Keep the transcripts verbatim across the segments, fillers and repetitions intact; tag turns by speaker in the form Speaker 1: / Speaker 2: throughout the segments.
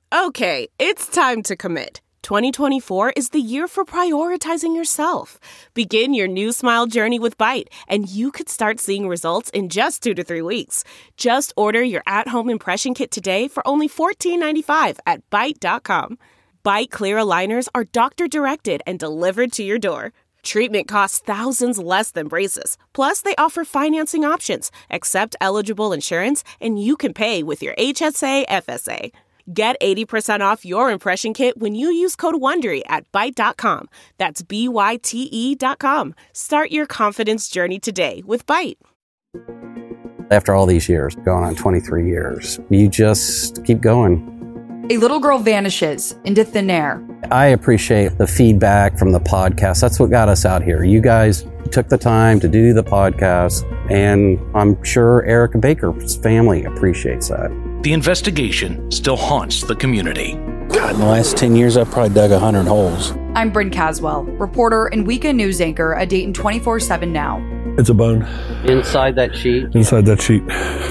Speaker 1: Okay, it's time to commit. twenty twenty-four is the year for prioritizing yourself. Begin your new smile journey with Byte, and you could start seeing results in just two to three weeks. Just order your at-home impression kit today for only fourteen ninety-five at byte dot com. Byte clear aligners are doctor-directed and delivered to your door. Treatment costs thousands less than braces. Plus, they offer financing options, accept eligible insurance, and you can pay with your H S A F S A. Get eighty percent off your impression kit when you use code WONDERY at byte dot com. That's B Y T E dot com. Start your confidence journey today with Byte.
Speaker 2: After all these years, going on twenty-three years, you just keep going.
Speaker 3: A little girl vanishes into thin air.
Speaker 2: I appreciate the feedback from the podcast. That's what got us out here. You guys took the time to do the podcast, and I'm sure Erica Baker's family appreciates that.
Speaker 4: The investigation still haunts the community.
Speaker 5: God, in the last ten years, I've probably dug one hundred holes.
Speaker 3: I'm Bryn Caswell, reporter and weekend news anchor at Dayton twenty-four seven Now.
Speaker 6: It's a bone.
Speaker 2: Inside that sheet?
Speaker 6: Inside that sheet.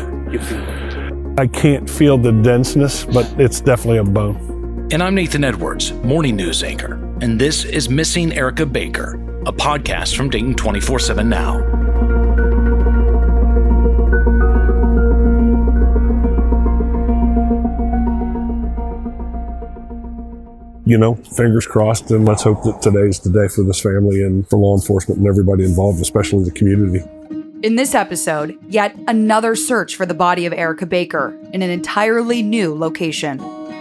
Speaker 6: I can't feel the denseness, but it's definitely a bone.
Speaker 4: And I'm Nathan Edwards, morning news anchor. And this is Missing Erica Baker, a podcast from Dayton twenty-four seven Now.
Speaker 6: You know, fingers crossed, and let's hope that today's the day for this family and for law enforcement and everybody involved, especially the community.
Speaker 3: In this episode, yet another search for the body of Erica Baker in an entirely new location.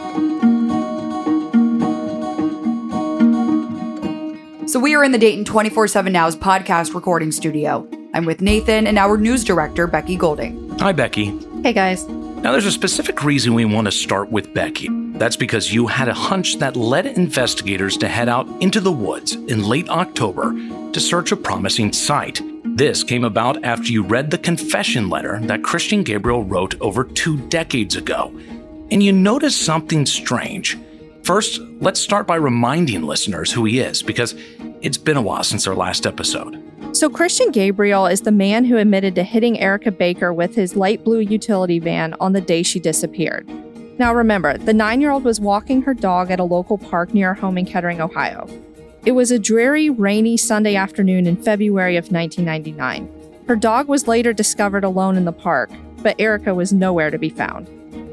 Speaker 3: So we are in the Dayton twenty-four seven Now's podcast recording studio. I'm with Nathan and our news director, Becky Golding.
Speaker 4: Hi, Becky.
Speaker 7: Hey, guys.
Speaker 4: Now, there's a specific reason we want to start with Becky. That's because you had a hunch that led investigators to head out into the woods in late October to search a promising site. This came about after you read the confession letter that Christian Gabriel wrote over two decades ago, and you noticed something strange. First, let's start by reminding listeners who he is, because it's been a while since our last episode.
Speaker 7: So Christian Gabriel is the man who admitted to hitting Erica Baker with his light blue utility van on the day she disappeared. Now remember, the nine-year-old was walking her dog at a local park near her home in Kettering, Ohio. It was a dreary, rainy Sunday afternoon in February of nineteen ninety-nine. Her dog was later discovered alone in the park, but Erica was nowhere to be found.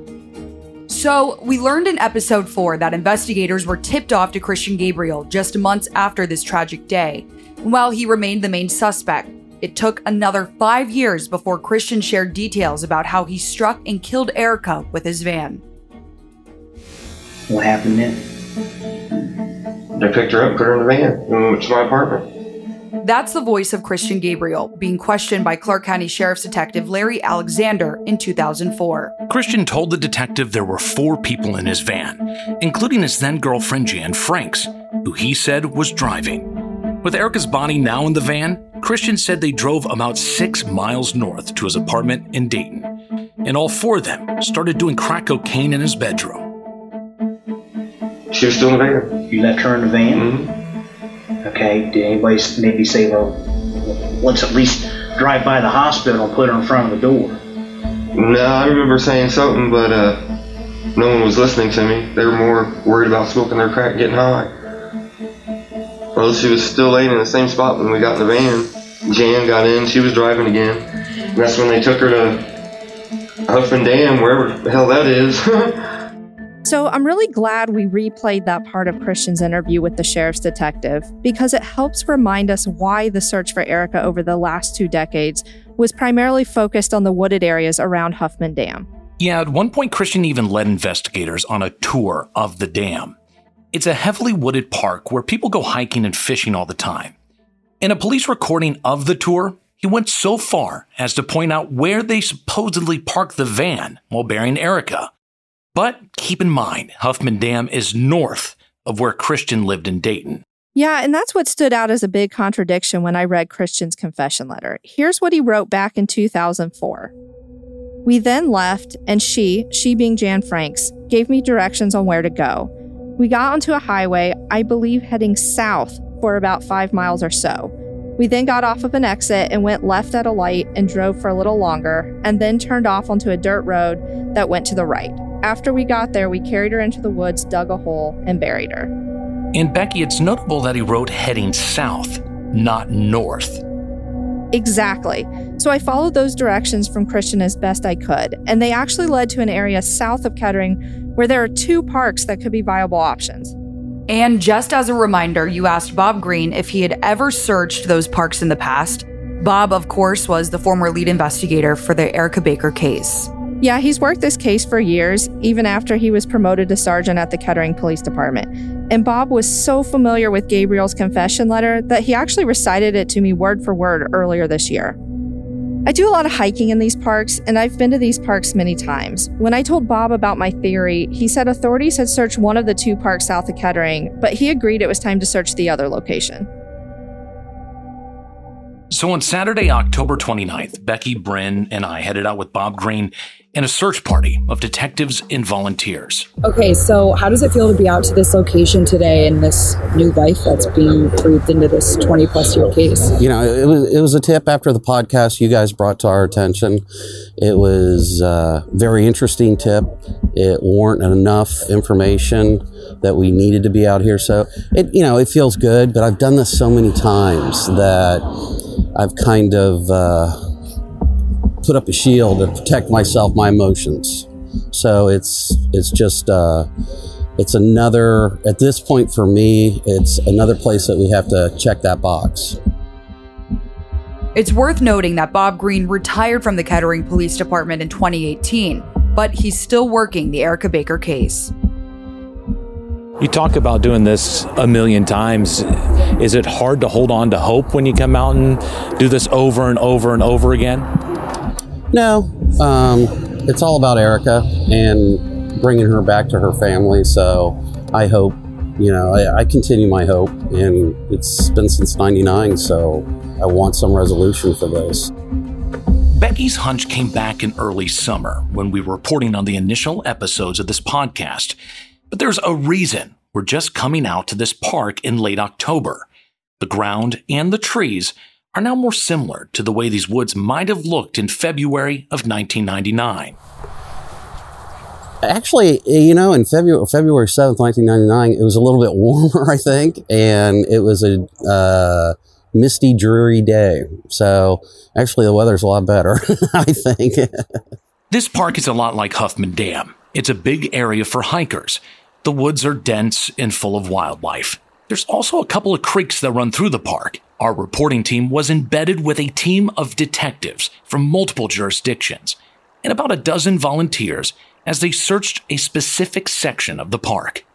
Speaker 3: So, we learned in episode four that investigators were tipped off to Christian Gabriel just months after this tragic day. While he remained the main suspect, it took another five years before Christian shared details about how he struck and killed Erica with his van.
Speaker 8: What happened then?
Speaker 9: They picked her up, put her in the van, and we went to my apartment.
Speaker 3: That's the voice of Christian Gabriel being questioned by Clark County Sheriff's Detective Larry Alexander in two thousand four.
Speaker 4: Christian told the detective there were four people in his van, including his then-girlfriend Jan Franks, who he said was driving. With Erica's body now in the van, Christian said they drove about six miles north to his apartment in Dayton, and all four of them started doing crack cocaine in his bedroom.
Speaker 9: She was still in the van.
Speaker 8: You left her in the van?
Speaker 9: Mm-hmm.
Speaker 8: Okay, did anybody maybe say, well, let's at least drive by the hospital and put her in front of the door?
Speaker 9: No, I remember saying something, but uh, no one was listening to me. They were more worried about smoking their crack and getting high. Well, she was still laying in the same spot when we got in the van. Jan got in, she was driving again. And that's when they took her to Huffman Dam, wherever the hell that is.
Speaker 7: So I'm really glad we replayed that part of Christian's interview with the sheriff's detective, because it helps remind us why the search for Erica over the last two decades was primarily focused on the wooded areas around Huffman Dam.
Speaker 4: Yeah, at one point, Christian even led investigators on a tour of the dam. It's a heavily wooded park where people go hiking and fishing all the time. In a police recording of the tour, he went so far as to point out where they supposedly parked the van while burying Erica. But keep in mind, Huffman Dam is north of where Christian lived in Dayton.
Speaker 7: Yeah, and that's what stood out as a big contradiction when I read Christian's confession letter. Here's what he wrote back in two thousand four. We then left, and she, she being Jan Franks, gave me directions on where to go. We got onto a highway, I believe heading south for about five miles or so. We then got off of an exit and went left at a light and drove for a little longer, and then turned off onto a dirt road that went to the right. after we got there, we carried her into the woods, dug a hole, and buried her.
Speaker 4: And Becky, it's notable that he wrote heading south, not north.
Speaker 7: Exactly. So I followed those directions from Christian as best I could, and they actually led to an area south of Kettering where there are two parks that could be viable options.
Speaker 3: And just as a reminder, you asked Bob Green if he had ever searched those parks in the past. Bob, of course, was the former lead investigator for the Erica Baker case.
Speaker 7: Yeah, he's worked this case for years, even after he was promoted to sergeant at the Kettering Police Department. And Bob was so familiar with Gabriel's confession letter that he actually recited it to me word for word earlier this year. I do a lot of hiking in these parks, and I've been to these parks many times. When I told Bob about my theory, he said authorities had searched one of the two parks south of Kettering, but he agreed it was time to search the other location.
Speaker 4: So on Saturday, October twenty-ninth, Becky, Bryn, and I headed out with Bob Green in a search party of detectives and volunteers.
Speaker 10: Okay, so how does it feel to be out to this location today and this new life that's being breathed into this twenty plus year case?
Speaker 2: You know, it was it was a tip after the podcast you guys brought to our attention. It was a very interesting tip. It warranted enough information that we needed to be out here. So it, you know, it feels good, but I've done this so many times that I've kind of uh, put up a shield to protect myself, my emotions. So it's it's just uh, it's another, at this point for me, it's another place that we have to check that box.
Speaker 3: It's worth noting that Bob Green retired from the Kettering Police Department in twenty eighteen, but he's still working the Erica Baker case.
Speaker 5: You talk about doing this a million times. Is it hard to hold on to hope when you come out and do this over and over and over again?
Speaker 2: No, um, it's all about Erica and bringing her back to her family. So I hope, you know, I, I continue my hope, and it's been since ninety-nine. So I want some resolution for this.
Speaker 4: Becky's hunch came back in early summer when we were reporting on the initial episodes of this podcast. But there's a reason we're just coming out to this park in late October. The ground and the trees are now more similar to the way these woods might have looked in February of nineteen ninety-nine.
Speaker 2: Actually, you know, in February, February seventh, nineteen ninety-nine, it was a little bit warmer, I think, and it was a uh, misty, dreary day. So actually, the weather's a lot better, I think.
Speaker 4: This park is a lot like Huffman Dam. It's a big area for hikers. The woods are dense and full of wildlife. There's also a couple of creeks that run through the park. Our reporting team was embedded with a team of detectives from multiple jurisdictions and about a dozen volunteers as they searched a specific section of the park.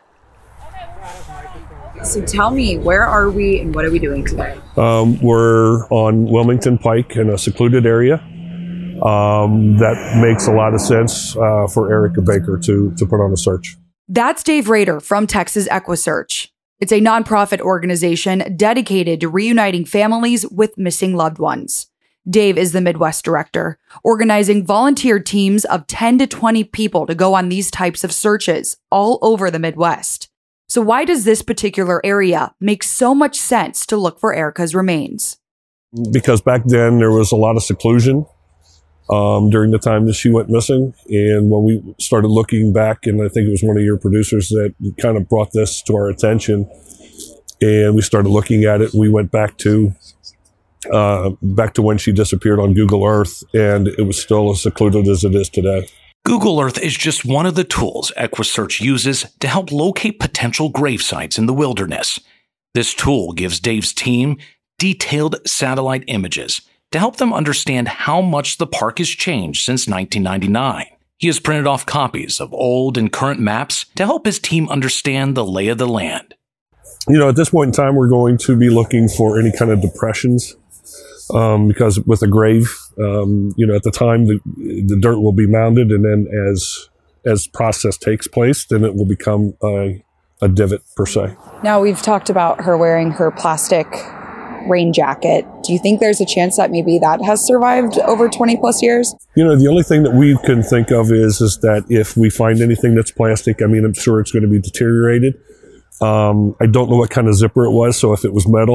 Speaker 10: So tell me, where are we and what are we doing today?
Speaker 6: Um, we're on Wilmington Pike in a secluded area. Um, that makes a lot of sense uh, for Erica Baker to, to put on a search.
Speaker 3: That's Dave Rader from Texas EquiSearch. It's a nonprofit organization dedicated to reuniting families with missing loved ones. Dave is the Midwest director, organizing volunteer teams of ten to twenty people to go on these types of searches all over the Midwest. So why does this particular area make so much sense to look for Erica's remains?
Speaker 6: Because back then there was a lot of seclusion. Um, during the time that she went missing. And when we started looking back, and I think it was one of your producers that kind of brought this to our attention, and we started looking at it, we went back to uh, back to when she disappeared on Google Earth, and it was still as secluded as it is today.
Speaker 4: Google Earth is just one of the tools EquiSearch uses to help locate potential grave sites in the wilderness. This tool gives Dave's team detailed satellite images to help them understand how much the park has changed since nineteen ninety-nine. He has printed off copies of old and current maps to help his team understand the lay of the land.
Speaker 6: You know, at this point in time, we're going to be looking for any kind of depressions um, because with a grave, um, you know, at the time, the, the dirt will be mounded, and then as as process takes place, then it will become a, a divot per se.
Speaker 10: Now, we've talked about her wearing her plastic rain jacket. Do you think there's a chance that maybe that has survived over twenty plus years?
Speaker 6: You know, the only thing that we can think of is is that if we find anything that's plastic, I mean, I'm sure it's going to be deteriorated. Um, I don't know what kind of zipper it was, so if it was metal,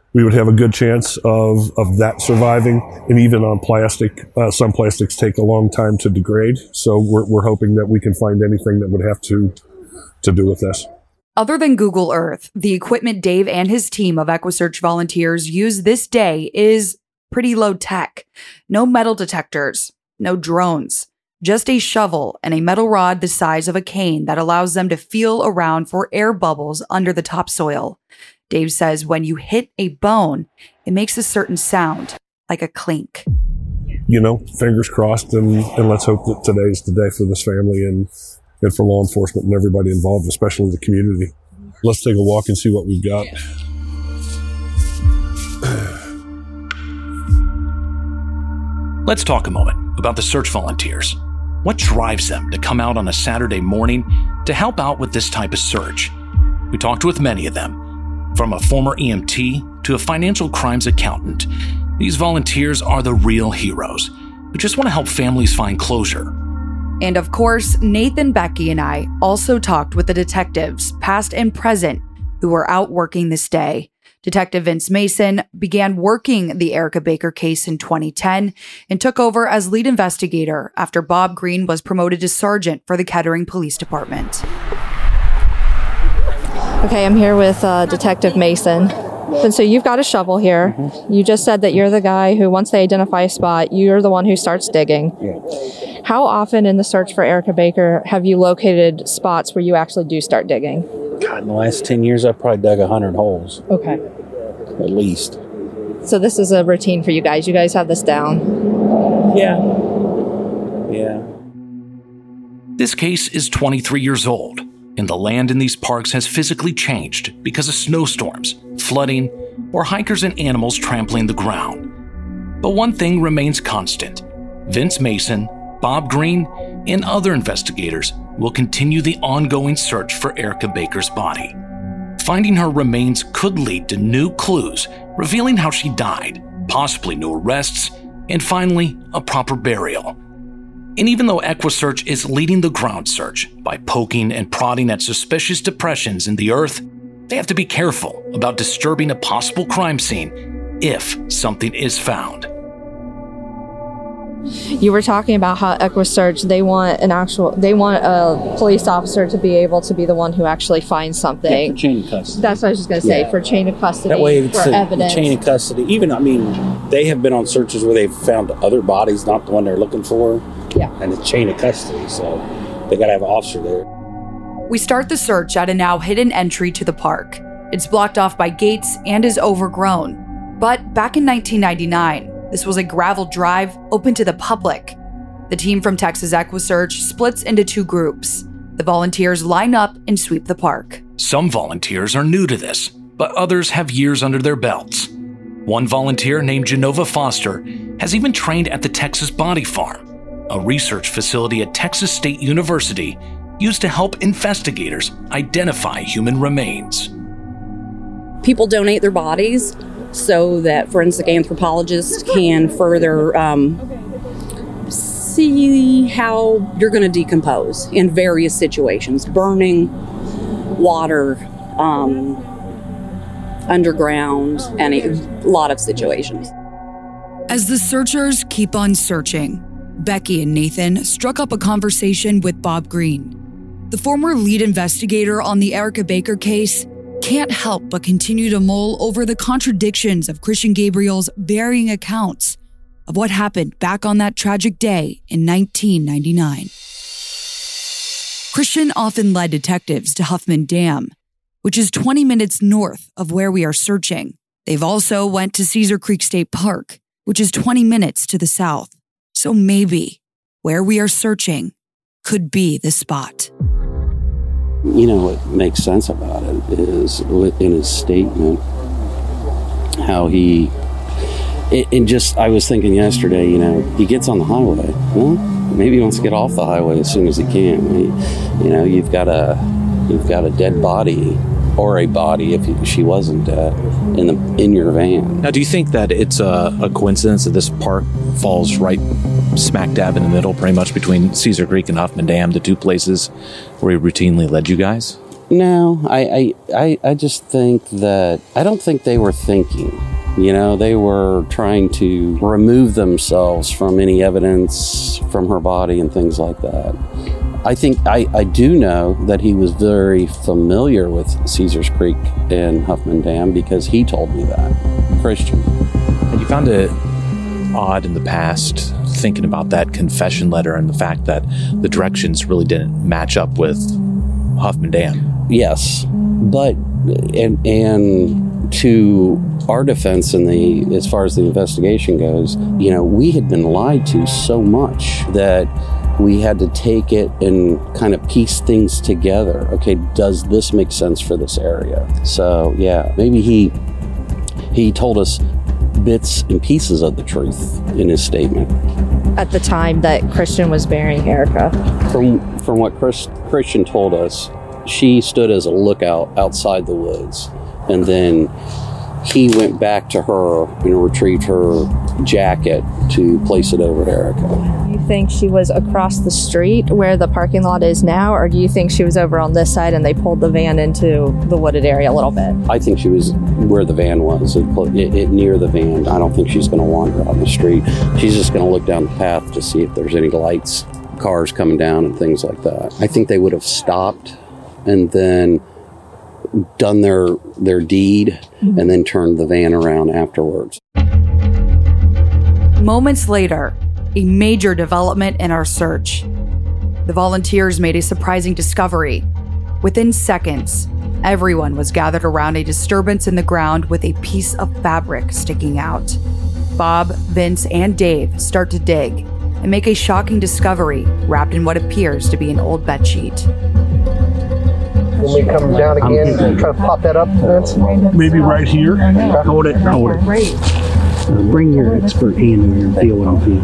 Speaker 6: we would have a good chance of, of that surviving. And even on plastic, uh, some plastics take a long time to degrade. So we're, we're hoping that we can find anything that would have to, to do with this.
Speaker 3: Other than Google Earth, the equipment Dave and his team of EquiSearch volunteers use this day is pretty low tech. No metal detectors, no drones, just a shovel and a metal rod the size of a cane that allows them to feel around for air bubbles under the topsoil. Dave says when you hit a bone, it makes a certain sound, like a clink.
Speaker 6: You know, fingers crossed, and, and let's hope that today's the day for this family and, and for law enforcement and everybody involved, especially the community. Let's take a walk and see what we've got.
Speaker 4: Let's talk a moment about the search volunteers. What drives them to come out on a Saturday morning to help out with this type of search? We talked with many of them, from a former E M T to a financial crimes accountant. These volunteers are the real heroes who just want to help families find closure.
Speaker 3: And of course, Nathan, Becky, and I also talked with the detectives, past and present, who were out working this day. Detective Vince Mason began working the Erica Baker case in twenty ten and took over as lead investigator after Bob Green was promoted to sergeant for the Kettering Police Department.
Speaker 7: Okay, I'm here with uh, Detective Mason. And so you've got a shovel here. Mm-hmm. You just said that you're the guy who, once they identify a spot, you're the one who starts digging. Yeah. How often in the search for Erica Baker have you located spots where you actually do start digging?
Speaker 2: God, in the last ten years, I've probably dug one hundred holes.
Speaker 7: Okay.
Speaker 2: At least.
Speaker 7: So this is a routine for you guys. You guys have this down.
Speaker 2: Yeah. Yeah.
Speaker 4: This case is twenty-three years old, and the land in these parks has physically changed because of snowstorms, flooding, or hikers and animals trampling the ground. But one thing remains constant. Vince Mason, Bob Green, and other investigators will continue the ongoing search for Erica Baker's body. Finding her remains could lead to new clues, revealing how she died, possibly new arrests, and finally, a proper burial. And even though EquiSearch is leading the ground search by poking and prodding at suspicious depressions in the earth, they have to be careful about disturbing a possible crime scene if something is found.
Speaker 7: You were talking about how EquiSearch, they want an actual, they want a police officer to be able to be the one who actually finds something.
Speaker 2: Yeah, for chain of custody.
Speaker 7: That's what I was just going to say, yeah. For chain of custody,
Speaker 2: that way it's
Speaker 7: for
Speaker 2: a,
Speaker 7: evidence.
Speaker 2: Chain of custody. Even, I mean, they have been on searches where they've found other bodies, not the one they're looking for.
Speaker 7: Yeah.
Speaker 2: And it's chain of custody, so they got to have an officer there.
Speaker 3: We start the search at a now hidden entry to the park. It's blocked off by gates and is overgrown. But back in nineteen ninety-nine, this was a gravel drive open to the public. The team from Texas EquiSearch splits into two groups. The volunteers line up and sweep the park.
Speaker 4: Some volunteers are new to this, but others have years under their belts. One volunteer named Genova Foster has even trained at the Texas Body Farm, a research facility at Texas State University used to help investigators identify human remains.
Speaker 11: People donate their bodies so that forensic anthropologists can further um, see how you're going to decompose in various situations. Burning, water, um, underground, and a lot of situations.
Speaker 3: As the searchers keep on searching, Becky and Nathan struck up a conversation with Bob Green. The former lead investigator on the Erica Baker case can't help but continue to mull over the contradictions of Christian Gabriel's varying accounts of what happened back on that tragic day in nineteen ninety-nine. Christian often led detectives to Huffman Dam, which is twenty minutes north of where we are searching. They've also went to Cedar Creek State Park, which is twenty minutes to the south. So maybe where we are searching could be the spot.
Speaker 2: You know what makes sense about it is in his statement how he and just I was thinking yesterday, you know, he gets on the highway. Well, maybe he wants to get off the highway as soon as he can. He, you know, you've got a you've got a dead body or a body if she wasn't dead in the in your van.
Speaker 5: Now, do you think that it's a, a coincidence that this park falls right smack dab in the middle, pretty much between Cedar Creek and Huffman Dam, the two places where he routinely led you guys?
Speaker 2: No, I, I, I, I just think that, I don't think they were thinking. You know, they were trying to remove themselves from any evidence from her body and things like that. I think, I, I do know that he was very familiar with Caesars Creek and Huffman Dam because he told me that, Christian.
Speaker 5: And you found it odd in the past, thinking about that confession letter and the fact that the directions really didn't match up with Huffman Dam.
Speaker 2: Yes, but, and, and to our defense in the, as far as the investigation goes, you know, we had been lied to so much that we had to take it and kind of piece things together. Okay, does this make sense for this area? So yeah, maybe he he told us bits and pieces of the truth in his statement.
Speaker 7: At the time that Christian was burying Erica.
Speaker 2: From from what Chris, Christian told us, she stood as a lookout outside the woods, and then he went back to her and retrieved her jacket to place it over Erica.
Speaker 7: Do you think she was across the street where the parking lot is now, or do you think she was over on this side and they pulled the van into the wooded area a little bit?
Speaker 2: I think she was where the van was, it, it, it, near the van. I don't think she's going to wander out on the street. She's just going to look down the path to see if there's any lights, cars coming down and things like that. I think they would have stopped and then done their their deed mm-hmm. and then turned the van around afterwards.
Speaker 3: Moments later, a major development in our search. The volunteers made a surprising discovery. Within seconds, everyone was gathered around a disturbance in the ground with a piece of fabric sticking out. Bob, Vince, and Dave start to dig and make a shocking discovery wrapped in what appears to be an old bedsheet.
Speaker 12: When we come down again and try to pop that up, Vince?
Speaker 13: Maybe right here. Hold it, hold it. Uh, bring your expert hand in here and feel what I'm feeling.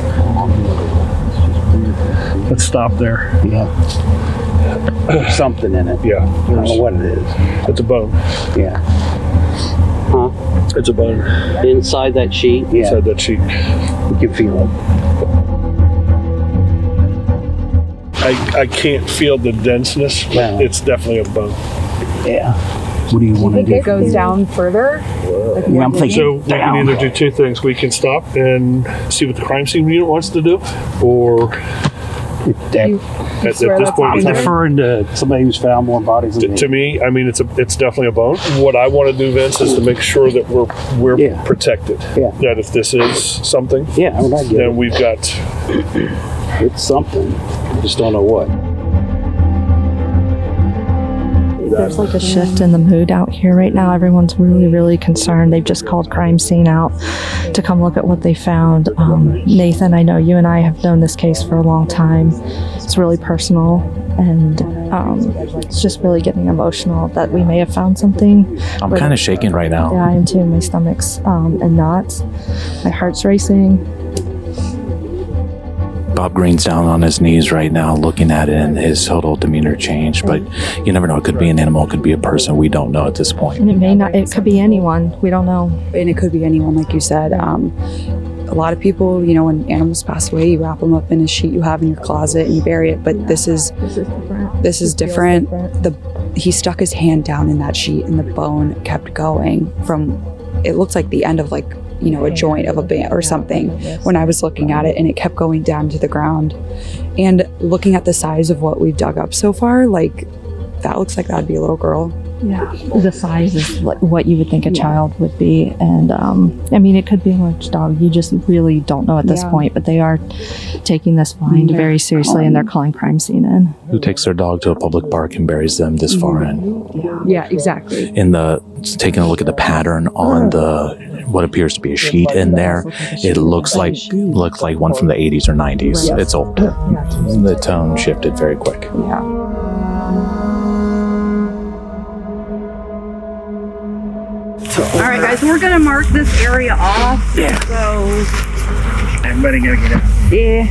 Speaker 13: Let's stop there.
Speaker 2: Yeah. There's something in it.
Speaker 13: Yeah.
Speaker 2: I don't know what it is.
Speaker 13: It's a bone.
Speaker 2: Yeah. Huh?
Speaker 13: It's a bone.
Speaker 2: Inside that sheet?
Speaker 13: Yeah. Inside that sheet.
Speaker 2: You can feel it.
Speaker 6: I, I can't feel the denseness, but
Speaker 2: wow.
Speaker 6: It's definitely a bone.
Speaker 2: Yeah.
Speaker 13: What do you want to do?
Speaker 10: It goes down further?
Speaker 13: Like yeah, I'm thinking
Speaker 6: so we can either do two things. We can stop and see what the crime scene unit wants to do, or
Speaker 13: that,
Speaker 6: at, at this point,
Speaker 13: I'm deferring to somebody who's found more bodies than
Speaker 6: to,
Speaker 13: me.
Speaker 6: to me, I mean, it's a, it's definitely a bone. What I want to do, Vince, is to make sure that we're we're
Speaker 2: yeah.
Speaker 6: protected.
Speaker 2: Yeah.
Speaker 6: That if this is something,
Speaker 2: yeah, I mean, I get
Speaker 6: then
Speaker 2: it.
Speaker 6: we've got
Speaker 2: it's something. I just don't know what.
Speaker 7: There's like a shift in the mood out here right now. Everyone's really, really concerned. They've just called crime scene out to come look at what they found. Um, Nathan, I know you and I have known this case for a long time. It's really personal, and um, it's just really getting emotional that we may have found something.
Speaker 5: I'm kind of shaking right now.
Speaker 7: Yeah, I am too. My stomach's um, in knots. My heart's racing.
Speaker 5: Bob Green's down on his knees right now looking at it, and his total demeanor changed. But you never know. It could be an animal. It could be a person. We don't know at this point.
Speaker 7: And it may not. It could be anyone. We don't know.
Speaker 10: And it could be anyone, like you said. Um, a lot of people, you know, when animals pass away, you wrap them up in a sheet you have in your closet and you bury it. But yeah, this is this is different. This is different. different. The he stuck his hand down in that sheet, and the bone kept going from. It looked like the end of like. you know, a joint of a band or something when I was looking at it, and it kept going down to the ground. And looking at the size of what we've dug up so far, like that looks like that'd be a little girl.
Speaker 7: Yeah, the size is like what you would think a child would be. And um, I mean, it could be a large dog. You just really don't know at this yeah. point, but they are taking this find they're very seriously calling. And they're calling crime scene in.
Speaker 5: Who takes their dog to a public park and buries them this mm-hmm. far in?
Speaker 10: Yeah. yeah, exactly.
Speaker 5: In the, taking a look at the pattern on the, what appears to be a sheet in there, it looks like, looks like one from the eighties or nineties. Yes. It's old. The tone shifted very quick.
Speaker 10: Yeah.
Speaker 14: All right, guys, we're gonna mark this area off.
Speaker 13: Yeah.
Speaker 14: So
Speaker 13: everybody gotta get out.
Speaker 14: Yeah.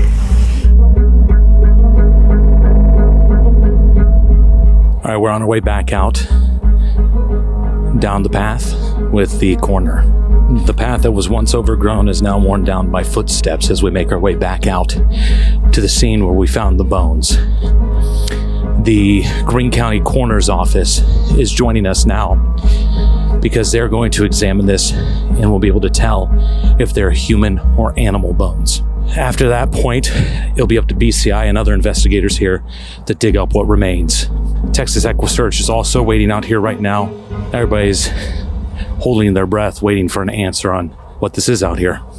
Speaker 5: All right, we're on our way back out down the path with the coroner. The path that was once overgrown is now worn down by footsteps as we make our way back out to the scene where we found the bones. The Greene County Coroner's Office is joining us now because they're going to examine this and we'll be able to tell if they're human or animal bones. After that point, it'll be up to B C I and other investigators here to dig up what remains. Texas EquuSearch is also waiting out here right now. Everybody's holding their breath, waiting for an answer on what this is out here.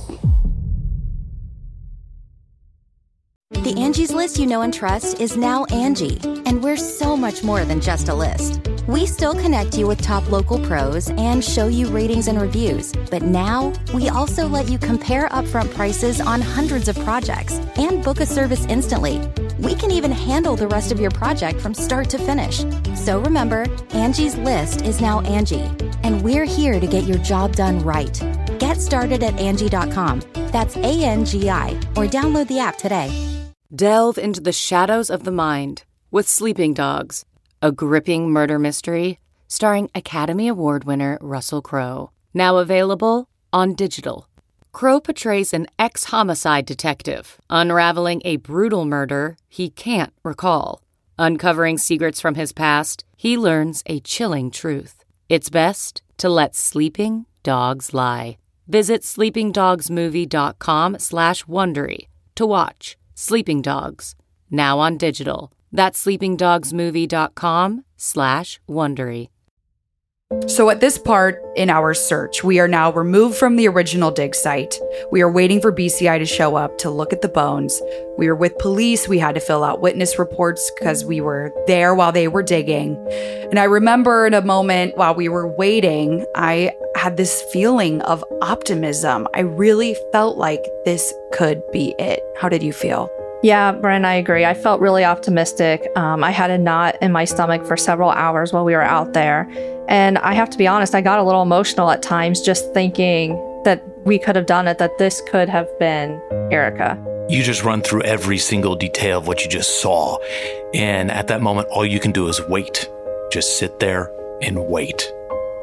Speaker 15: The Angie's List you know and trust is now Angie, and we're so much more than just a list. We still connect you with top local pros and show you ratings and reviews, but now we also let you compare upfront prices on hundreds of projects and book a service instantly. We can even handle the rest of your project from start to finish. So remember, Angie's List is now Angie, and we're here to get your job done right. Get started at Angie dot com. That's A N G I, or download the app today.
Speaker 16: Delve into the shadows of the mind with Sleeping Dogs, a gripping murder mystery starring Academy Award winner Russell Crowe. Now available on digital. Crowe portrays an ex-homicide detective, unraveling a brutal murder he can't recall. Uncovering secrets from his past, he learns a chilling truth. It's best to let sleeping dogs lie. Visit sleepingdogsmovie.com slash Wondery to watch Sleeping Dogs, now on digital. That's sleepingdogsmovie.com slash Wondery.
Speaker 3: So at this part in our search, we are now removed from the original dig site. We are waiting for B C I to show up to look at the bones. We were with police. We had to fill out witness reports because we were there while they were digging. And I remember in a moment while we were waiting, I had this feeling of optimism. I really felt like this could be it. How did you feel?
Speaker 7: Yeah, Bren, I agree. I felt really optimistic. Um, I had a knot in my stomach for several hours while we were out there. And I have to be honest, I got a little emotional at times just thinking that we could have done it, that this could have been Erica.
Speaker 4: You just run through every single detail of what you just saw. And at that moment, all you can do is wait. Just sit there and wait.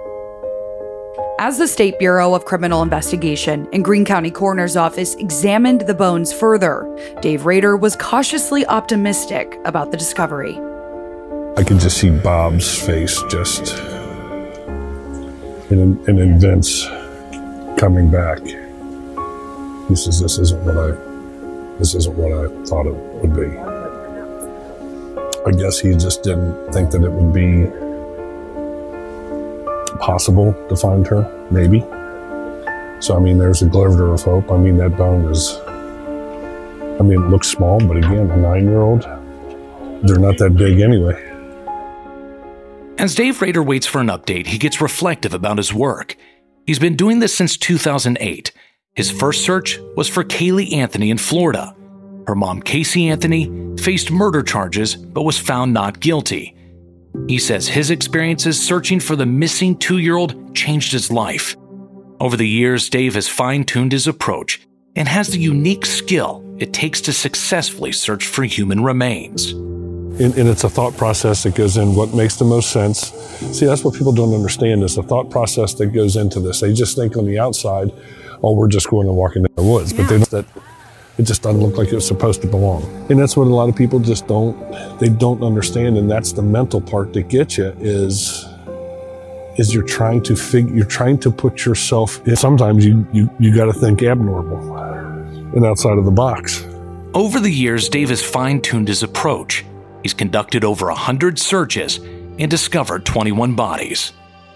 Speaker 3: As the State Bureau of Criminal Investigation and Greene County Coroner's Office examined the bones further, Dave Rader was cautiously optimistic about the discovery.
Speaker 6: I could just see Bob's face just, and then, and then Vince coming back. He says, this isn't what I, this isn't what I thought it would be. I guess he just didn't think that it would be possible to find her, maybe. So, I mean, there's a glimmer of hope. I mean, that bone is, I mean, it looks small, but again, a nine-year-old, they're not that big anyway.
Speaker 4: As Dave Rader waits for an update, he gets reflective about his work. He's been doing this since two thousand eight. His first search was for Kaylee Anthony in Florida. Her mom, Casey Anthony, faced murder charges but was found not guilty. He says his experiences searching for the missing two-year-old changed his life. Over the years, Dave has fine-tuned his approach and has the unique skill it takes to successfully search for human remains.
Speaker 6: And, and it's a thought process that goes in what makes the most sense. See, that's what people don't understand is the thought process that goes into this. They just think on the outside, oh, we're just going and walking in the woods. But they that it just doesn't look like it was supposed to belong. And that's what a lot of people just don't, they don't understand. And that's the mental part that gets you is, is you're trying to figure, you're trying to put yourself in. Sometimes you, you, you got to think abnormal and outside of the box.
Speaker 4: Over the years, Dave has fine-tuned his approach. He's conducted over one hundred searches and discovered twenty-one bodies.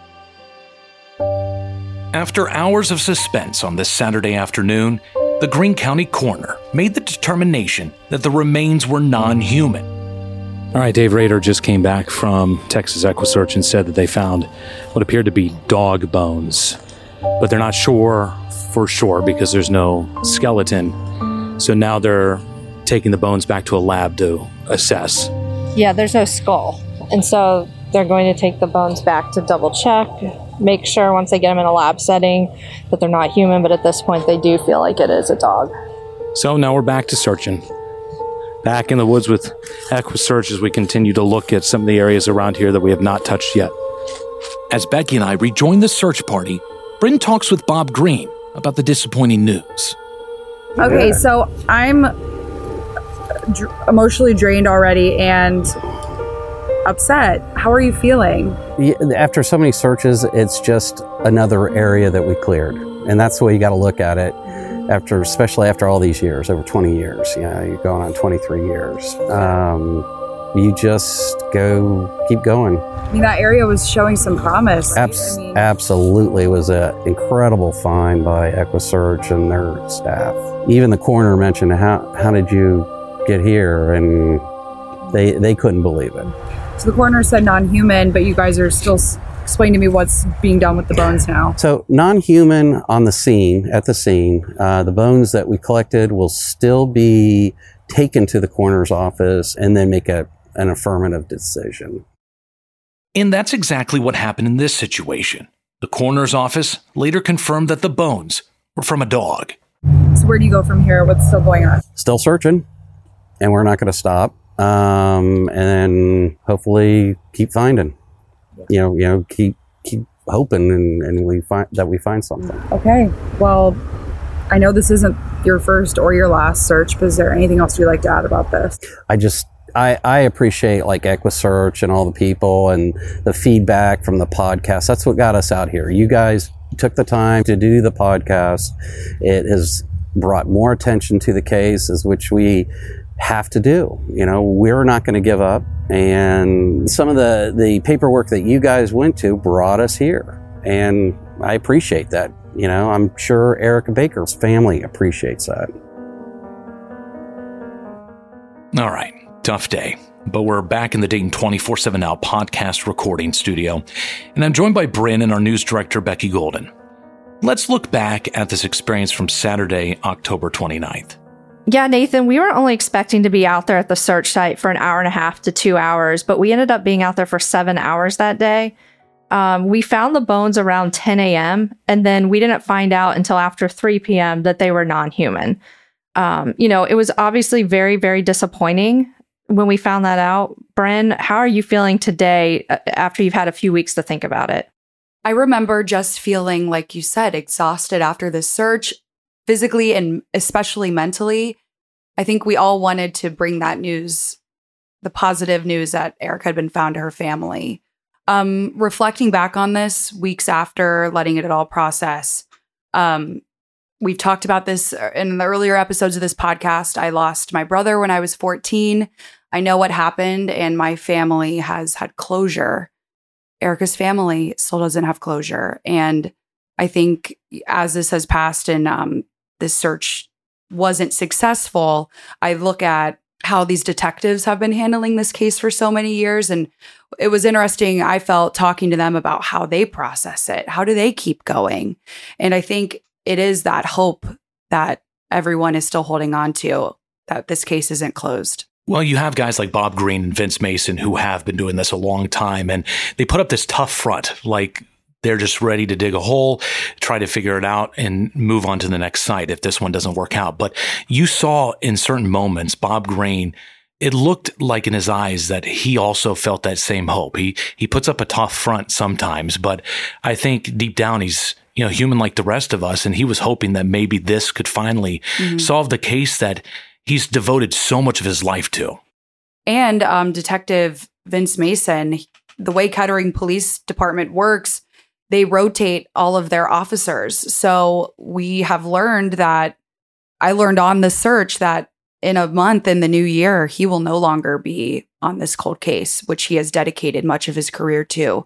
Speaker 4: After hours of suspense on this Saturday afternoon, the Greene County coroner made the determination that the remains were non-human.
Speaker 5: All right, Dave Rader just came back from Texas EquuSearch and said that they found what appeared to be dog bones, but they're not sure for sure because there's no skeleton. So now they're taking the bones back to a lab to assess.
Speaker 7: Yeah, there's no skull. And so they're going to take the bones back to double check, make sure once they get them in a lab setting that they're not human, but at this point they do feel like it is a dog.
Speaker 5: So now we're back to searching. Back in the woods with EquuSearch as we continue to look at some of the areas around here that we have not touched yet.
Speaker 4: As Becky and I rejoin the search party, Bryn talks with Bob Greene about the disappointing news.
Speaker 14: Okay, so I'm dr- emotionally drained already, and
Speaker 10: upset. How are you feeling?
Speaker 2: Yeah, after so many searches, it's just another area that we cleared. And that's the way you got to look at it. After, especially after all these years, over twenty years, you know, you're going on twenty-three years. Um, you just go, keep going.
Speaker 10: I mean, that area was showing some promise.
Speaker 2: Abs-
Speaker 10: I mean,
Speaker 2: absolutely. It was an incredible find by EquiSearch and their staff. Even the coroner mentioned, how, how did you get here? And they, they couldn't believe it.
Speaker 10: So the coroner said non-human, but you guys are still s- explain to me what's being done with the bones now.
Speaker 2: So non-human on the scene, at the scene, uh, the bones that we collected will still be taken to the coroner's office and then make a, an affirmative decision.
Speaker 4: And that's exactly what happened in this situation. The coroner's office later confirmed that the bones were from a dog.
Speaker 10: So where do you go from here? What's still going on?
Speaker 2: Still searching, and we're not going to stop. Um, and hopefully keep finding. You know, you know, keep keep hoping, and, and we find that we find something.
Speaker 10: Okay. Well, I know this isn't your first or your last search, but is there anything else you'd like to add about this?
Speaker 2: I just I, I appreciate like EquiSearch and all the people and the feedback from the podcast. That's what got us out here. You guys took the time to do the podcast. It has brought more attention to the cases, which we have to do. You know, we're not going to give up. And some of the, the paperwork that you guys went to brought us here. And I appreciate that. You know, I'm sure Erica Baker's family appreciates that.
Speaker 4: All right. Tough day. But we're back in the Dayton twenty-four seven Now podcast recording studio. And I'm joined by Bryn and our news director, Becky Golden. Let's look back at this experience from Saturday, October twenty-ninth.
Speaker 7: Yeah, Nathan, we were only expecting to be out there at the search site for an hour and a half to two hours, but we ended up being out there for seven hours that day. Um, we found the bones around ten a.m., and then we didn't find out until after three p.m. that they were non-human. Um, you know, it was obviously very, very disappointing when we found that out. Bryn, how are you feeling today after you've had a few weeks to think about it?
Speaker 3: I remember just feeling, like you said, exhausted after this search, physically and especially mentally. I think we all wanted to bring that news, the positive news that Erica had been found to her family. Um, reflecting back on this weeks after, letting it all process, um, we've talked about this in the earlier episodes of this podcast. I lost my brother when I was fourteen. I know what happened, and my family has had closure. Erica's family still doesn't have closure. And I think as this has passed and um, this search wasn't successful, I look at how these detectives have been handling this case for so many years. And it was interesting, I felt, talking to them about how they process it. How do they keep going? And I think it is that hope that everyone is still holding on to, that this case isn't closed.
Speaker 4: Well, you have guys like Bob Green and Vince Mason who have been doing this a long time, and they put up this tough front, like they're just ready to dig a hole, try to figure it out, and move on to the next site if this one doesn't work out. But you saw in certain moments, Bob Green, it looked like in his eyes that he also felt that same hope. He he puts up a tough front sometimes, but I think deep down he's, you know, human like the rest of us, and he was hoping that maybe this could finally mm-hmm. solve the case that he's devoted so much of his life to.
Speaker 3: And um, Detective Vince Mason, the way Kettering Police Department works, they rotate all of their officers. So we have learned that, I learned on the search that in a month in the new year, he will no longer be on this cold case, which he has dedicated much of his career to.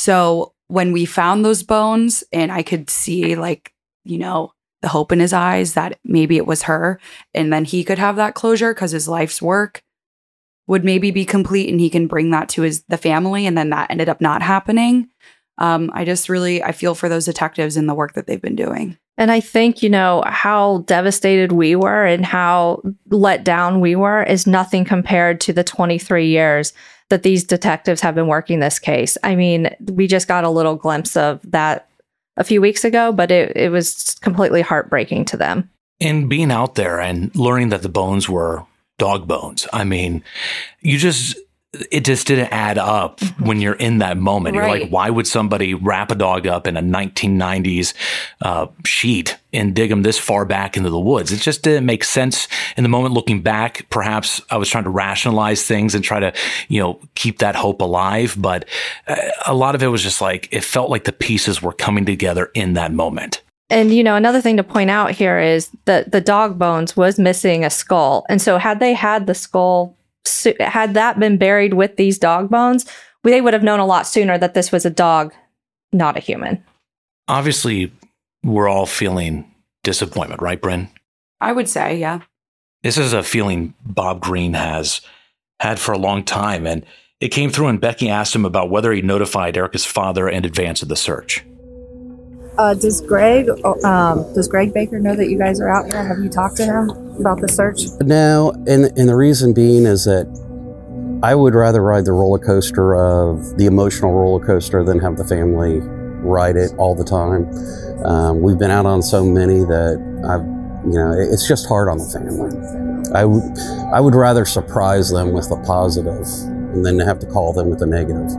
Speaker 3: So when we found those bones, and I could see, like, you know, the hope in his eyes that maybe it was her, and then he could have that closure because his life's work would maybe be complete and he can bring that to his the family, and then that ended up not happening. Um, I just really, I feel for those detectives and the work that they've been doing.
Speaker 7: And I think, you know, how devastated we were and how let down we were is nothing compared to the twenty-three years that these detectives have been working this case. I mean, we just got a little glimpse of that a few weeks ago, but it, it was completely heartbreaking to them.
Speaker 4: And being out there and learning that the bones were dog bones, I mean, you just it just didn't add up when you're in that moment. You're
Speaker 3: Right.
Speaker 4: like, why would somebody wrap a dog up in a nineteen nineties uh, sheet and dig him this far back into the woods? It just didn't make sense in the moment. Looking back, perhaps I was trying to rationalize things and try to, you know, keep that hope alive. But uh, a lot of it was just like, it felt like the pieces were coming together in that moment.
Speaker 7: And, you know, another thing to point out here is that the dog bones was missing a skull. And so had they had the skull, had that been buried with these dog bones, they would have known a lot sooner that this was a dog, not a human.
Speaker 4: Obviously, we're all feeling disappointment, right, Bryn?
Speaker 3: I would say, yeah.
Speaker 4: This is a feeling Bob Green has had for a long time. And it came through when Becky asked him about whether he notified Erica's father in advance of the search.
Speaker 17: Uh, does Greg, um, does Greg Baker know that you guys are out here? Have you talked to him about the search?
Speaker 2: No, and, and the reason being is that I would rather ride the roller coaster of the emotional roller coaster than have the family ride it all the time. Um, we've been out on so many that I've, you know, it's just hard on the family. I would, I would rather surprise them with the positive and then have to call them with the negative.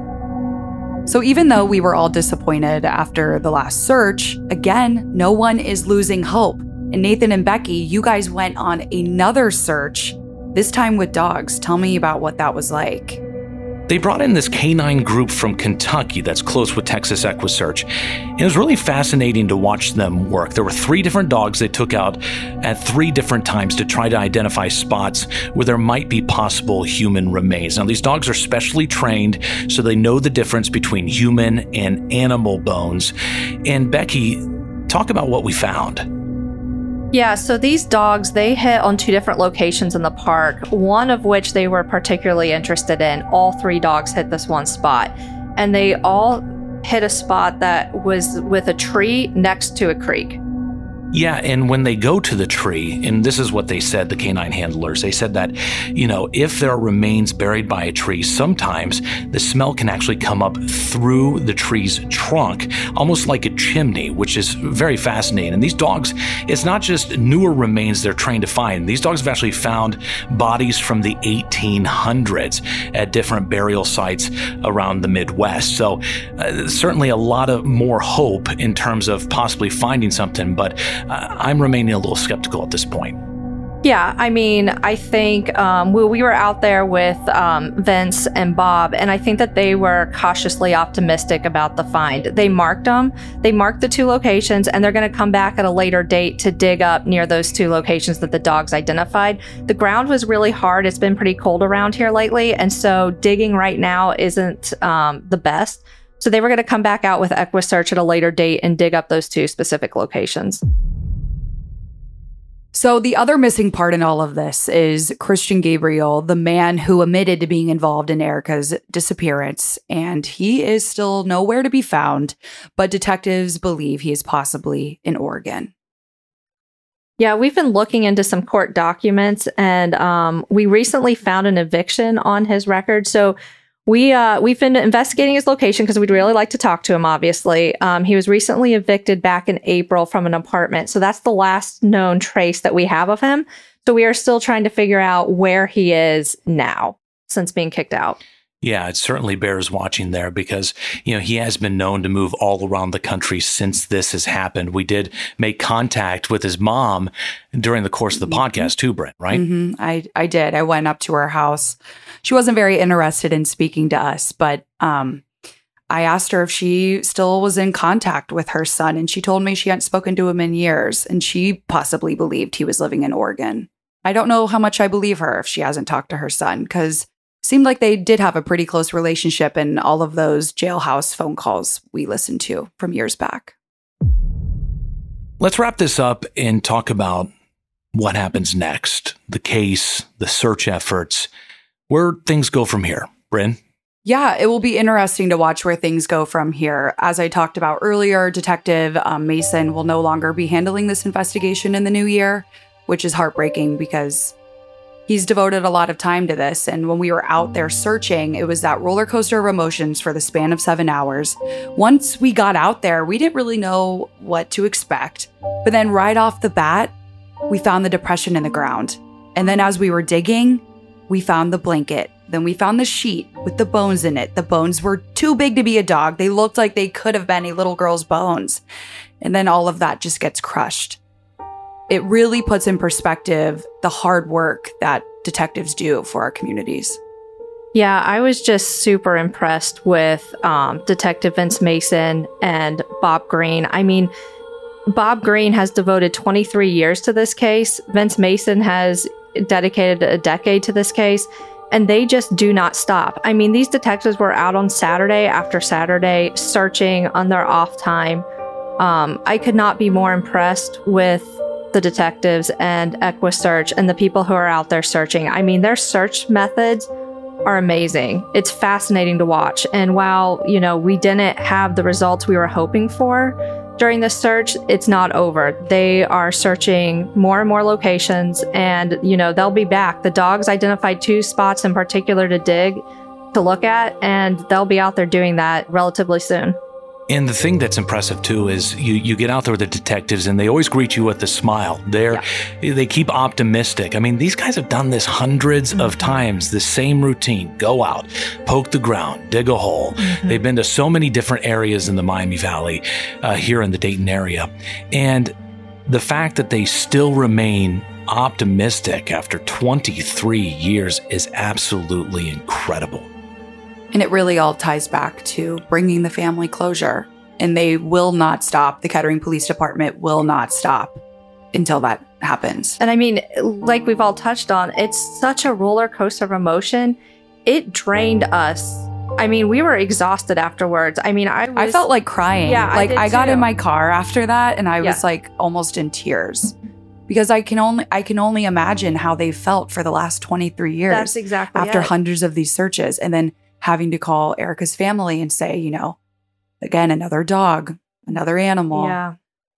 Speaker 3: So even though we were all disappointed after the last search, again, no one is losing hope. And Nathan and Becky, you guys went on another search, this time with dogs. Tell me about what that was like.
Speaker 4: They brought in this canine group from Kentucky that's close with Texas EquiSearch. It was really fascinating to watch them work. There were three different dogs they took out at three different times to try to identify spots where there might be possible human remains. Now, these dogs are specially trained, so they know the difference between human and animal bones. And Becky, talk about what we found.
Speaker 7: Yeah, so these dogs, they hit on two different locations in the park, one of which they were particularly interested in. All three dogs hit this one spot, and they all hit a spot that was with a tree next to a creek.
Speaker 4: Yeah, and when they go to the tree, and this is what they said, the canine handlers, they said that, you know, if there are remains buried by a tree, sometimes the smell can actually come up through the tree's trunk, almost like a chimney, which is very fascinating. And these dogs, it's not just newer remains they're trained to find. These dogs have actually found bodies from the eighteen hundreds at different burial sites around the Midwest. So uh, certainly a lot of more hope in terms of possibly finding something, but Uh, I'm remaining a little skeptical at this point.
Speaker 7: Yeah, I mean, I think um, we, we were out there with um, Vince and Bob, and I think that they were cautiously optimistic about the find. They marked them. They marked the two locations, and they're going to come back at a later date to dig up near those two locations that the dogs identified. The ground was really hard. It's been pretty cold around here lately, and so digging right now isn't um, the best. So they were going to come back out with EquiSearch at a later date and dig up those two specific locations.
Speaker 3: So the other missing part in all of this is Christian Gabriel, the man who admitted to being involved in Erica's disappearance, and he is still nowhere to be found, but detectives believe he is possibly in Oregon.
Speaker 7: Yeah, we've been looking into some court documents, and um, we recently found an eviction on his record. So We, uh, we've been investigating his location because we'd really like to talk to him, obviously. Um, he was recently evicted back in April from an apartment. So that's the last known trace that we have of him. So we are still trying to figure out where he is now since being kicked out.
Speaker 4: Yeah, it certainly bears watching there because, you know, he has been known to move all around the country since this has happened. We did make contact with his mom during the course of the podcast too, Brent, right?
Speaker 3: Mm-hmm. I, I did. I went up to her house. She wasn't very interested in speaking to us, but um, I asked her if she still was in contact with her son, and she told me she hadn't spoken to him in years, and she possibly believed he was living in Oregon. I don't know how much I believe her if she hasn't talked to her son, because seemed like they did have a pretty close relationship in all of those jailhouse phone calls we listened to from years back.
Speaker 4: Let's wrap this up and talk about what happens next, the case, the search efforts, where things go from here. Bryn?
Speaker 3: Yeah, it will be interesting to watch where things go from here. As I talked about earlier, Detective um, Mason will no longer be handling this investigation in the new year, which is heartbreaking because he's devoted a lot of time to this, and when we were out there searching, it was that roller coaster of emotions for the span of seven hours. Once we got out there, we didn't really know what to expect. But then right off the bat, we found the depression in the ground. And then as we were digging, we found the blanket Then we found the sheet with the bones in it. The bones were too big to be a dog. They looked like they could have been a little girl's bones. And then all of that just gets crushed. It really puts in perspective the hard work that detectives do for our communities.
Speaker 7: Yeah, I was just super impressed with um, Detective Vince Mason and Bob Green. I mean, Bob Green has devoted twenty-three years to this case. Vince Mason has dedicated a decade to this case, and they just do not stop. I mean, these detectives were out on Saturday after Saturday searching on their off time. Um, I could not be more impressed with the detectives and EquiSearch and the people who are out there searching. I mean, their search methods are amazing. It's fascinating to watch. And while, you know, we didn't have the results we were hoping for during this search, it's not over. They are searching more and more locations, and, you know, they'll be back. The dogs identified two spots in particular to dig, to look at, and they'll be out there doing that relatively soon.
Speaker 4: And the thing that's impressive too is you, you get out there with the detectives and they always greet you with a smile. They're yeah. They keep optimistic. I mean, these guys have done this hundreds mm-hmm. of times, the same routine. Go out, poke the ground, dig a hole. Mm-hmm. They've been to so many different areas in the Miami Valley, uh, here in the Dayton area. And the fact that they still remain optimistic after twenty-three years is absolutely incredible.
Speaker 3: And it really all ties back to bringing the family closure. And they will not stop. The Kettering Police Department will not stop until that happens.
Speaker 7: And I mean, like we've all touched on, it's such a roller coaster of emotion. It drained us. I mean, we were exhausted afterwards. I mean, I was,
Speaker 3: I felt like crying.
Speaker 7: Yeah,
Speaker 3: like I, I got
Speaker 7: too.
Speaker 3: in my car after that and I
Speaker 7: yeah.
Speaker 3: was like almost in tears. Because I can only I can only imagine how they felt for the last twenty-three years.
Speaker 7: That's exactly
Speaker 3: after
Speaker 7: it.
Speaker 3: hundreds of these searches. And then having to call Erica's family and say, you know, again, another dog, another animal.
Speaker 7: Yeah.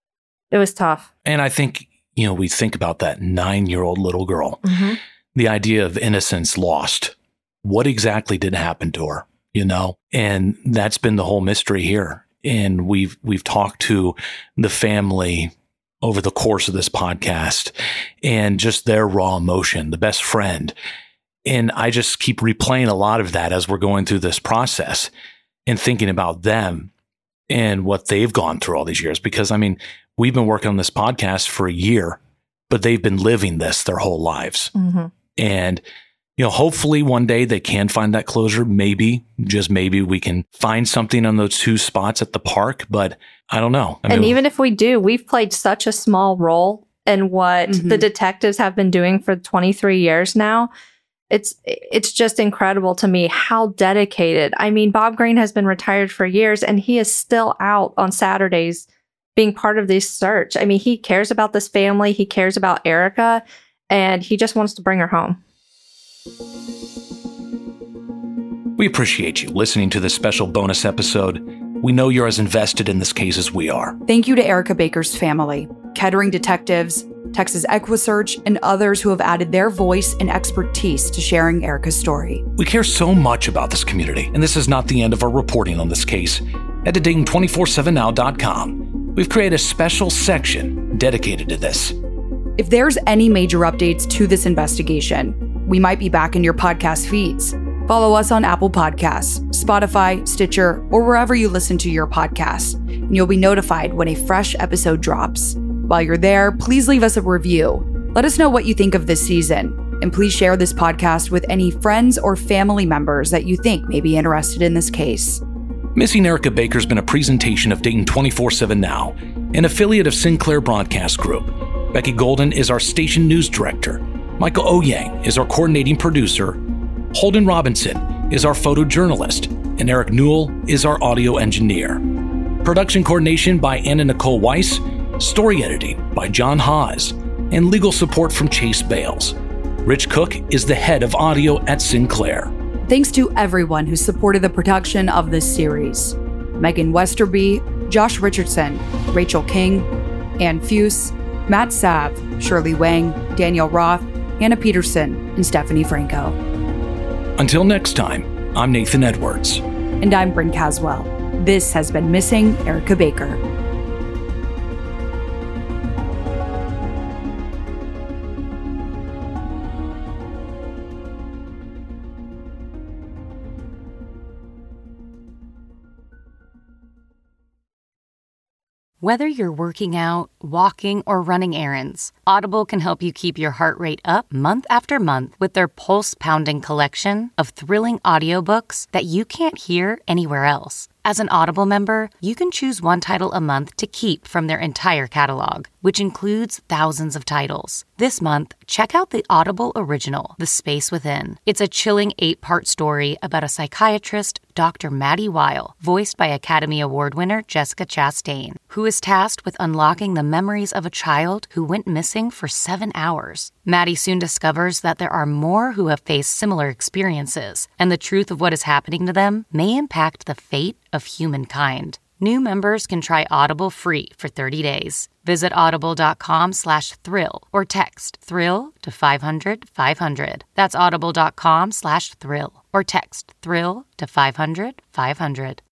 Speaker 7: It was tough.
Speaker 4: And I think, you know, we think about that nine-year-old little girl,
Speaker 7: mm-hmm.
Speaker 4: the idea of innocence lost. What exactly did happen to her, you know? And that's been the whole mystery here. And we've we've talked to the family over the course of this podcast and just their raw emotion, the best friend. And I just keep replaying a lot of that as we're going through this process and thinking about them and what they've gone through all these years. Because, I mean, we've been working on this podcast for a year, but they've been living this their whole lives.
Speaker 7: Mm-hmm.
Speaker 4: And, you know, hopefully one day they can find that closure. Maybe, just maybe we can find something on those two spots at the park. But I don't know. I
Speaker 7: and
Speaker 4: mean,
Speaker 7: even if we do, we've played such a small role in what
Speaker 3: Mm-hmm.
Speaker 7: the detectives have been doing for twenty-three years now. It's it's just incredible to me how dedicated. I mean, Bob Green has been retired for years and he is still out on Saturdays being part of this search. I mean, he cares about this family. He cares about Erica and he just wants to bring her home.
Speaker 4: we appreciate you listening to this special bonus episode. We know you're as invested in this case as we are.
Speaker 3: Thank you to Erica Baker's family, Kettering detectives, Texas EquiSearch, and others who have added their voice and expertise to sharing Erica's story.
Speaker 4: We care so much about this community, and this is not the end of our reporting on this case. Head to Dayton two four seven now dot com. We've created a special section dedicated to this.
Speaker 3: If there's any major updates to this investigation, we might be back in your podcast feeds. Follow us on Apple Podcasts, Spotify, Stitcher, or wherever you listen to your podcasts, and you'll be notified when a fresh episode drops. While you're there, please leave us a review. Let us know what you think of this season, and please share this podcast with any friends or family members that you think may be interested in this case.
Speaker 4: Missing Erica Baker has been a presentation of Dayton two four seven Now, an affiliate of Sinclair Broadcast Group. Becky Golden is our station news director. Michael Oyang is our coordinating producer. Holden Robinson is our photojournalist, and Eric Newell is our audio engineer. Production coordination by Anna Nicole Weiss, story editing by John Haas, and legal support from Chase Bales. Rich Cook is the head of audio at Sinclair.
Speaker 3: Thanks to everyone who supported the production of this series. Megan Westerby, Josh Richardson, Rachel King, Ann Fuse, Matt Sav, Shirley Wang, Danielle Roth, Hannah Peterson, and Stephanie Franco.
Speaker 4: Until next time, I'm Nathan Edwards.
Speaker 3: And I'm Bryn Caswell. This has been Missing Erica Baker.
Speaker 16: Whether you're working out, walking, or running errands, Audible can help you keep your heart rate up month after month with their pulse-pounding collection of thrilling audiobooks that you can't hear anywhere else. As an Audible member, you can choose one title a month to keep from their entire catalog, which includes thousands of titles. This month, check out the Audible original, The Space Within. It's a chilling eight-part story about a psychiatrist, Doctor Maddie Weil, voiced by Academy Award winner Jessica Chastain, who is tasked with unlocking the memories of a child who went missing for seven hours. Maddie soon discovers that there are more who have faced similar experiences, and the truth of what is happening to them may impact the fate of humankind. New members can try Audible free for thirty days. Visit audible.com slash thrill or text thrill to five hundred five hundred. That's audible.com slash thrill or text thrill to five hundred five hundred.